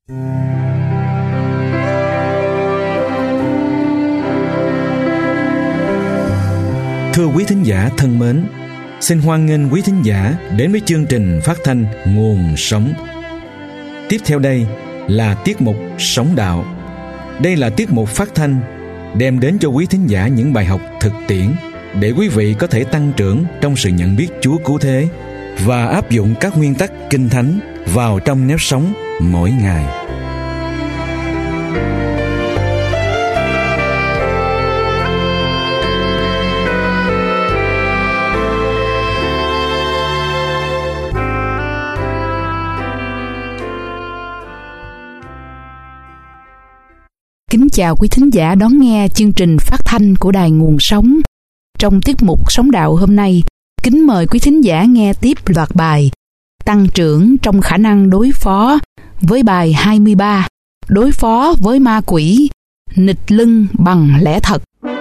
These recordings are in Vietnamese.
Thưa quý thính giả thân mến, xin hoan nghênh quý thính giả đến với chương trình phát thanh Nguồn Sống. Tiếp theo đây là tiết mục Sống Đạo. Đây là tiết mục phát thanh đem đến cho quý thính giả những bài học thực tiễn để quý vị có thể tăng trưởng trong sự nhận biết Chúa cứu thế và áp dụng các nguyên tắc Kinh Thánh vào trong nếp sống mỗi ngày. Kính chào quý thính giả đón nghe chương trình phát thanh của Đài Nguồn Sống. Trong tiết mục Sống Đạo hôm nay, kính mời quý thính giả nghe tiếp loạt bài Tăng trưởng trong khả năng đối phó với bài 23, đối phó với ma quỷ, nghịch lưng bằng lẽ thật.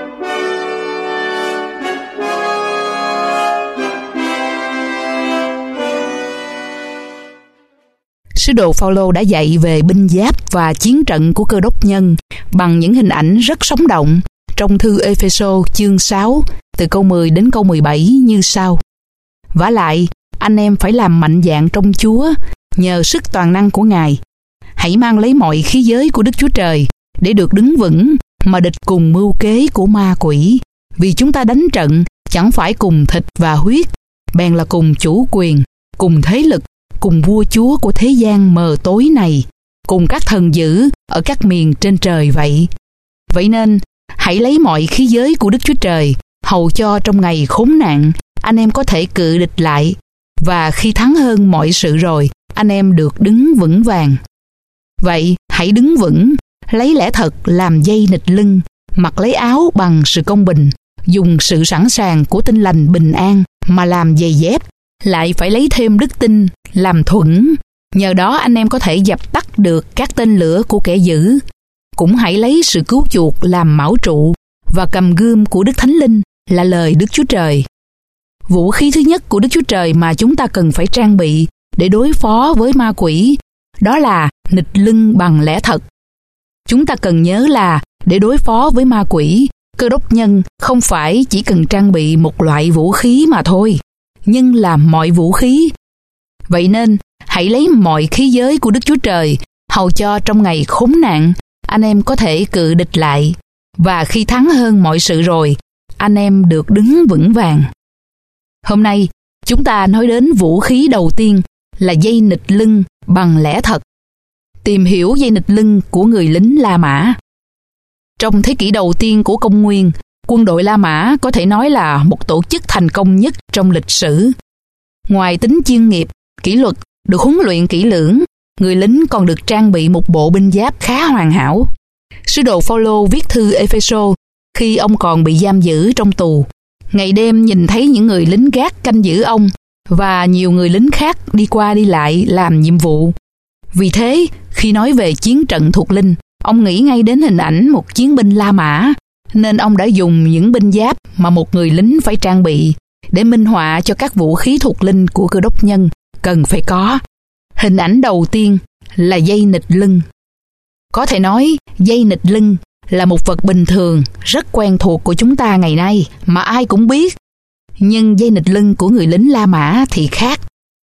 Sứ đồ Phao-lô đã dạy về binh giáp và chiến trận của Cơ Đốc nhân bằng những hình ảnh rất sống động trong thư Ê-phê-sô chương 6 từ câu 10 đến câu 17 như sau. Vả lại, anh em phải làm mạnh dạn trong Chúa nhờ sức toàn năng của Ngài. Hãy mang lấy mọi khí giới của Đức Chúa Trời để được đứng vững mà địch cùng mưu kế của ma quỷ. Vì chúng ta đánh trận chẳng phải cùng thịt và huyết, bèn là cùng chủ quyền, cùng thế lực, cùng vua chúa của thế gian mờ tối này, cùng các thần dữ ở các miền trên trời vậy. Vậy nên, hãy lấy mọi khí giới của Đức Chúa Trời, hầu cho trong ngày khốn nạn, anh em có thể cự địch lại, và khi thắng hơn mọi sự rồi, anh em được đứng vững vàng. Vậy, hãy đứng vững, lấy lẽ thật làm dây nịt lưng, mặc lấy áo bằng sự công bình, dùng sự sẵn sàng của Tin lành bình an mà làm giày dép, lại phải lấy thêm đức tin làm thuẫn. Nhờ đó anh em có thể dập tắt được các tên lửa của kẻ dữ. Cũng hãy lấy sự cứu chuộc làm mão trụ và cầm gươm của Đức Thánh Linh là lời Đức Chúa Trời. Vũ khí thứ nhất của Đức Chúa Trời mà chúng ta cần phải trang bị để đối phó với ma quỷ, đó là nghịch lưng bằng lẽ thật. Chúng ta cần nhớ là để đối phó với ma quỷ, Cơ Đốc nhân không phải chỉ cần trang bị một loại vũ khí mà thôi, nhưng là mọi vũ khí. Vậy nên, hãy lấy mọi khí giới của Đức Chúa Trời, hầu cho trong ngày khốn nạn, anh em có thể cự địch lại, và khi thắng hơn mọi sự rồi, anh em được đứng vững vàng. Hôm nay, chúng ta nói đến vũ khí đầu tiên là dây nghịch lưng bằng lẽ thật. Tìm hiểu dây nghịch lưng của người lính La Mã. Trong thế kỷ đầu tiên của công nguyên, quân đội La Mã có thể nói là một tổ chức thành công nhất trong lịch sử. Ngoài tính chuyên nghiệp, kỷ luật, được huấn luyện kỹ lưỡng, người lính còn được trang bị một bộ binh giáp khá hoàn hảo. Sứ đồ Phao-lô viết thư Ê-phê-sô khi ông còn bị giam giữ trong tù. Ngày đêm nhìn thấy những người lính gác canh giữ ông và nhiều người lính khác đi qua đi lại làm nhiệm vụ. Vì thế, khi nói về chiến trận thuộc linh, ông nghĩ ngay đến hình ảnh một chiến binh La Mã, nên ông đã dùng những binh giáp mà một người lính phải trang bị để minh họa cho các vũ khí thuộc linh của Cơ Đốc nhân cần phải có. Hình ảnh đầu tiên là dây nghịch lưng. Có thể nói, dây nghịch lưng là một vật bình thường, rất quen thuộc của chúng ta ngày nay, mà ai cũng biết. Nhưng dây nghịch lưng của người lính La Mã thì khác.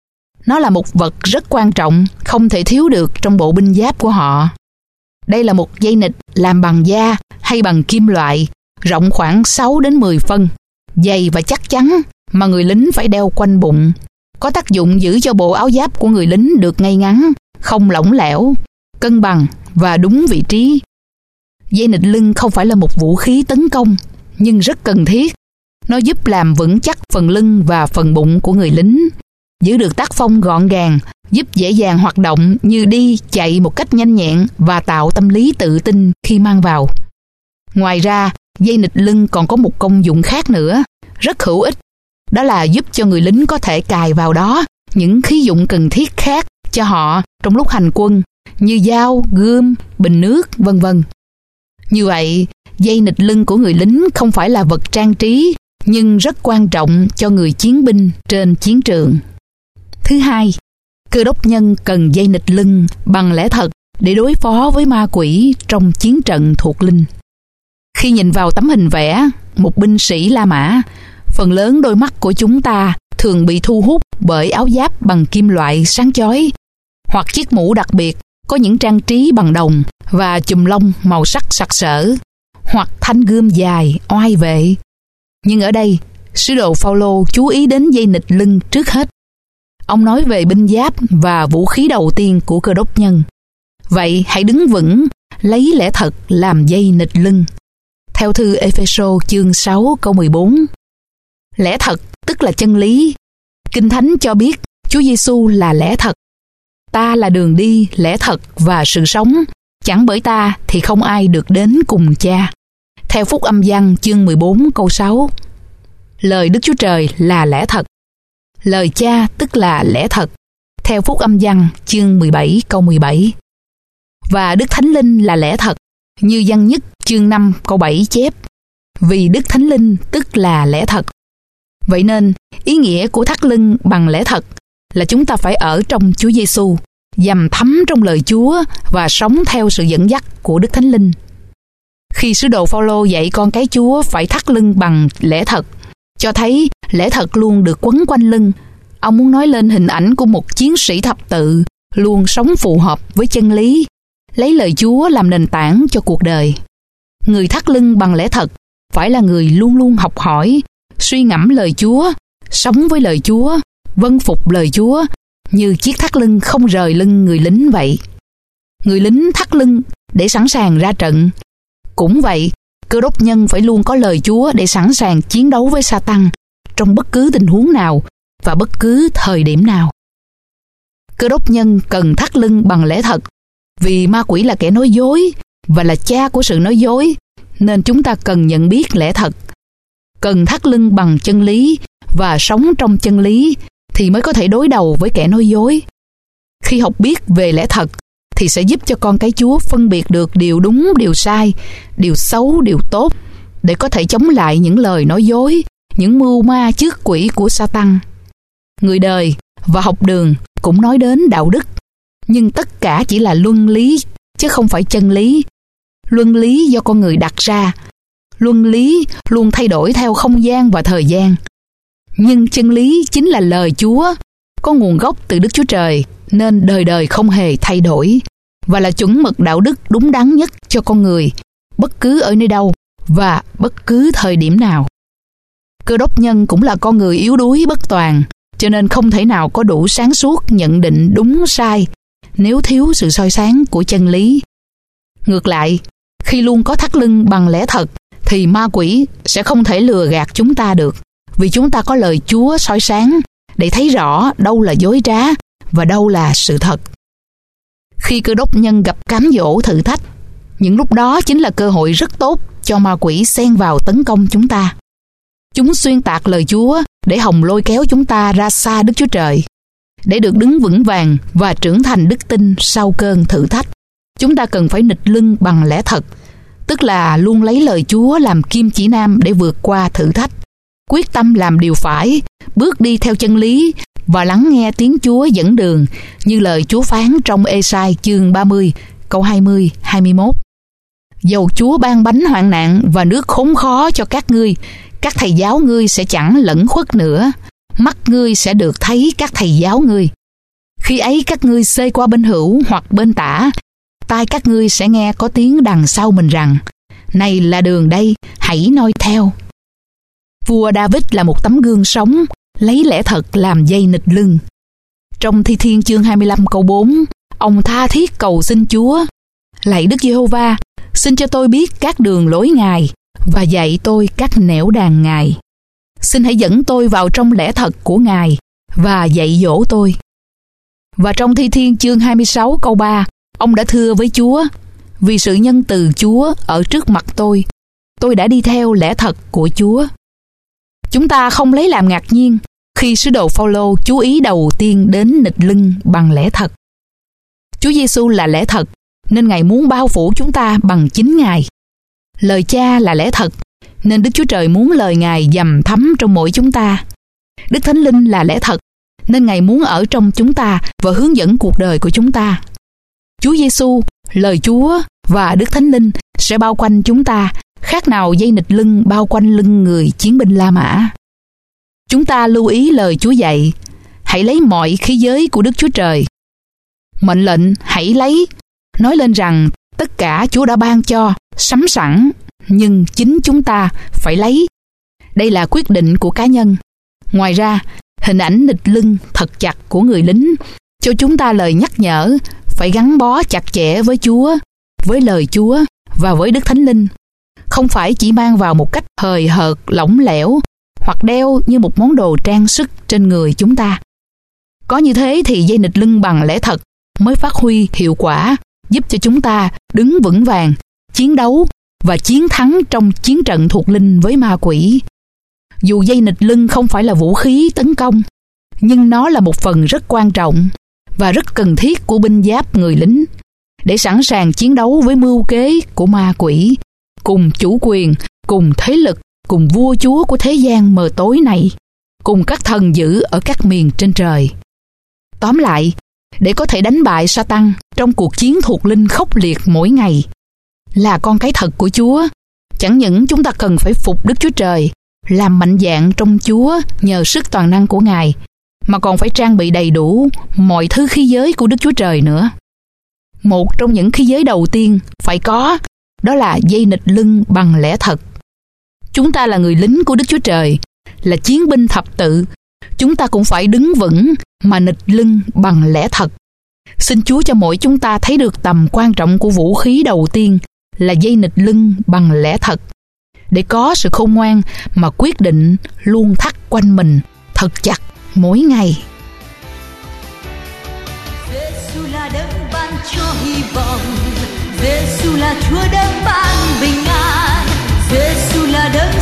Nó là một vật rất quan trọng, không thể thiếu được trong bộ binh giáp của họ. Đây là một dây nghịch làm bằng da hay bằng kim loại, rộng khoảng 6 đến 10 phân, dày và chắc chắn mà người lính phải đeo quanh bụng. Có tác dụng giữ cho bộ áo giáp của người lính được ngay ngắn, không lỏng lẻo, cân bằng và đúng vị trí. Dây nghịch lưng không phải là một vũ khí tấn công, nhưng rất cần thiết. Nó giúp làm vững chắc phần lưng và phần bụng của người lính, giữ được tác phong gọn gàng, giúp dễ dàng hoạt động như đi, chạy một cách nhanh nhẹn và tạo tâm lý tự tin khi mang vào. Ngoài ra, dây nghịch lưng còn có một công dụng khác nữa, rất hữu ích. Đó là giúp cho người lính có thể cài vào đó những khí dụng cần thiết khác cho họ trong lúc hành quân, như dao, gươm, bình nước, vân vân. Như vậy, dây nghịch lưng của người lính không phải là vật trang trí, nhưng rất quan trọng cho người chiến binh trên chiến trường. Thứ hai, Cơ Đốc nhân cần dây nghịch lưng bằng lẽ thật để đối phó với ma quỷ trong chiến trận thuộc linh. Khi nhìn vào tấm hình vẽ một binh sĩ La Mã, phần lớn đôi mắt của chúng ta thường bị thu hút bởi áo giáp bằng kim loại sáng chói, hoặc chiếc mũ đặc biệt có những trang trí bằng đồng và chùm lông màu sắc sặc sỡ, hoặc thanh gươm dài oai vệ. Nhưng ở đây, sứ đồ Phao-lô chú ý đến dây nịt lưng trước hết. Ông nói về binh giáp và vũ khí đầu tiên của Cơ Đốc nhân. Vậy hãy đứng vững, lấy lẽ thật làm dây nịt lưng. Theo thư Ê-phê-sô chương 6 câu 14. Lẽ thật tức là chân lý. Kinh Thánh cho biết Chúa Giêsu là lẽ thật. Ta là đường đi, lẽ thật và sự sống. Chẳng bởi ta thì không ai được đến cùng Cha. Theo Phúc Âm Giăng chương 14 câu 6. Lời Đức Chúa Trời là lẽ thật. Lời Cha tức là lẽ thật. Theo Phúc Âm Giăng chương 17 câu 17. Và Đức Thánh Linh là lẽ thật. Như Giăng nhất chương 5 câu 7 chép. Vì Đức Thánh Linh tức là lẽ thật. Vậy nên, ý nghĩa của thắt lưng bằng lẽ thật là chúng ta phải ở trong Chúa Giêsu, dằm thấm trong lời Chúa và sống theo sự dẫn dắt của Đức Thánh Linh. Khi sứ đồ Phao-lô dạy con cái Chúa phải thắt lưng bằng lẽ thật, cho thấy lẽ thật luôn được quấn quanh lưng. Ông muốn nói lên hình ảnh của một chiến sĩ thập tự luôn sống phù hợp với chân lý, lấy lời Chúa làm nền tảng cho cuộc đời. Người thắt lưng bằng lẽ thật phải là người luôn luôn học hỏi, suy ngẫm lời Chúa, sống với lời Chúa, vâng phục lời Chúa, như chiếc thắt lưng không rời lưng người lính vậy. Người lính thắt lưng để sẵn sàng ra trận. Cũng vậy, Cơ Đốc nhân phải luôn có lời Chúa để sẵn sàng chiến đấu với Sa-tăng trong bất cứ tình huống nào và bất cứ thời điểm nào. Cơ Đốc nhân cần thắt lưng bằng lẽ thật, vì ma quỷ là kẻ nói dối và là cha của sự nói dối, nên chúng ta cần nhận biết lẽ thật. Cần thắt lưng bằng chân lý và sống trong chân lý thì mới có thể đối đầu với kẻ nói dối. Khi học biết về lẽ thật thì sẽ giúp cho con cái Chúa phân biệt được điều đúng, điều sai, điều xấu, điều tốt, để có thể chống lại những lời nói dối, những mưu ma chước quỷ của Sa-tăng. Người đời và học đường cũng nói đến đạo đức, nhưng tất cả chỉ là luân lý chứ không phải chân lý. Luân lý do con người đặt ra. Luân lý luôn thay đổi theo không gian và thời gian. Nhưng chân lý chính là lời Chúa, có nguồn gốc từ Đức Chúa Trời, nên đời đời không hề thay đổi, và là chuẩn mực đạo đức đúng đắn nhất cho con người, bất cứ ở nơi đâu và bất cứ thời điểm nào. Cơ Đốc nhân cũng là con người yếu đuối bất toàn, cho nên không thể nào có đủ sáng suốt nhận định đúng sai nếu thiếu sự soi sáng của chân lý. Ngược lại, khi luôn có thắt lưng bằng lẽ thật, thì ma quỷ sẽ không thể lừa gạt chúng ta được, vì chúng ta có lời Chúa soi sáng để thấy rõ đâu là dối trá và đâu là sự thật. Khi Cơ Đốc nhân gặp cám dỗ thử thách, những lúc đó chính là cơ hội rất tốt cho ma quỷ xen vào tấn công chúng ta. Chúng xuyên tạc lời Chúa để hòng lôi kéo chúng ta ra xa Đức Chúa Trời. Để được đứng vững vàng và trưởng thành đức tin sau cơn thử thách, chúng ta cần phải nịt lưng bằng lẽ thật, tức là luôn lấy lời Chúa làm kim chỉ nam để vượt qua thử thách, quyết tâm làm điều phải, bước đi theo chân lý và lắng nghe tiếng Chúa dẫn đường, như lời Chúa phán trong Ê-sai chương 30, câu 20-21. Dầu Chúa ban bánh hoạn nạn và nước khốn khó cho các ngươi, các thầy giáo ngươi sẽ chẳng lẫn khuất nữa, mắt ngươi sẽ được thấy các thầy giáo ngươi. Khi ấy các ngươi xê qua bên hữu hoặc bên tả, tai các ngươi sẽ nghe có tiếng đằng sau mình rằng, này là đường đây, hãy noi theo. Vua David là một tấm gương sống, lấy lẽ thật làm dây nịt lưng. Trong Thi Thiên chương 25 câu 4, ông tha thiết cầu xin Chúa: lạy Đức Giê-hô-va, xin cho tôi biết các đường lối Ngài và dạy tôi các nẻo đàng Ngài. Xin hãy dẫn tôi vào trong lẽ thật của Ngài và dạy dỗ tôi. Và trong Thi Thiên chương 26 câu 3, ông đã thưa với Chúa: vì sự nhân từ Chúa ở trước mặt tôi đã đi theo lẽ thật của Chúa. Chúng ta không lấy làm ngạc nhiên khi sứ đồ Phao-lô chú ý đầu tiên đến nịt lưng bằng lẽ thật. Chúa Giêsu là lẽ thật, nên Ngài muốn bao phủ chúng ta bằng chính Ngài. Lời Cha là lẽ thật, nên Đức Chúa Trời muốn lời Ngài dằm thấm trong mỗi chúng ta. Đức Thánh Linh là lẽ thật, nên Ngài muốn ở trong chúng ta và hướng dẫn cuộc đời của chúng ta. Chúa Giêsu, lời Chúa và Đức Thánh Linh sẽ bao quanh chúng ta, khác nào dây nịt lưng bao quanh lưng người chiến binh La Mã. Chúng ta lưu ý lời Chúa dạy, hãy lấy mọi khí giới của Đức Chúa Trời. Mệnh lệnh hãy lấy, nói lên rằng tất cả Chúa đã ban cho, sắm sẵn, nhưng chính chúng ta phải lấy. Đây là quyết định của cá nhân. Ngoài ra, hình ảnh nịt lưng thật chặt của người lính cho chúng ta lời nhắc nhở phải gắn bó chặt chẽ với Chúa, với lời Chúa và với Đức Thánh Linh. Không phải chỉ mang vào một cách hời hợt, lỏng lẻo hoặc đeo như một món đồ trang sức trên người chúng ta. Có như thế thì dây nịt lưng bằng lẽ thật mới phát huy hiệu quả, giúp cho chúng ta đứng vững vàng, chiến đấu và chiến thắng trong chiến trận thuộc linh với ma quỷ. Dù dây nịt lưng không phải là vũ khí tấn công, nhưng nó là một phần rất quan trọng và rất cần thiết của binh giáp người lính để sẵn sàng chiến đấu với mưu kế của ma quỷ, cùng chủ quyền, cùng thế lực, cùng vua chúa của thế gian mờ tối này, cùng các thần dữ ở các miền trên trời. Tóm lại, để có thể đánh bại Sa-tan trong cuộc chiến thuộc linh khốc liệt mỗi ngày, là con cái thật của Chúa, chẳng những chúng ta cần phải phục Đức Chúa Trời, làm mạnh dạn trong Chúa nhờ sức toàn năng của Ngài, mà còn phải trang bị đầy đủ mọi thứ khí giới của Đức Chúa Trời nữa. Một trong những khí giới đầu tiên phải có, đó là dây nịt lưng bằng lẽ thật. Chúng ta là người lính của Đức Chúa Trời, là chiến binh thập tự. Chúng ta cũng phải đứng vững mà nịt lưng bằng lẽ thật. Xin Chúa cho mỗi chúng ta thấy được tầm quan trọng của vũ khí đầu tiên là dây nịt lưng bằng lẽ thật, để có sự khôn ngoan mà quyết định luôn thắt quanh mình thật chặt mỗi ngày. Giêsu là đấng ban cho hy vọng, Giêsu là Chúa đấng ban bình an, Giêsu là đấng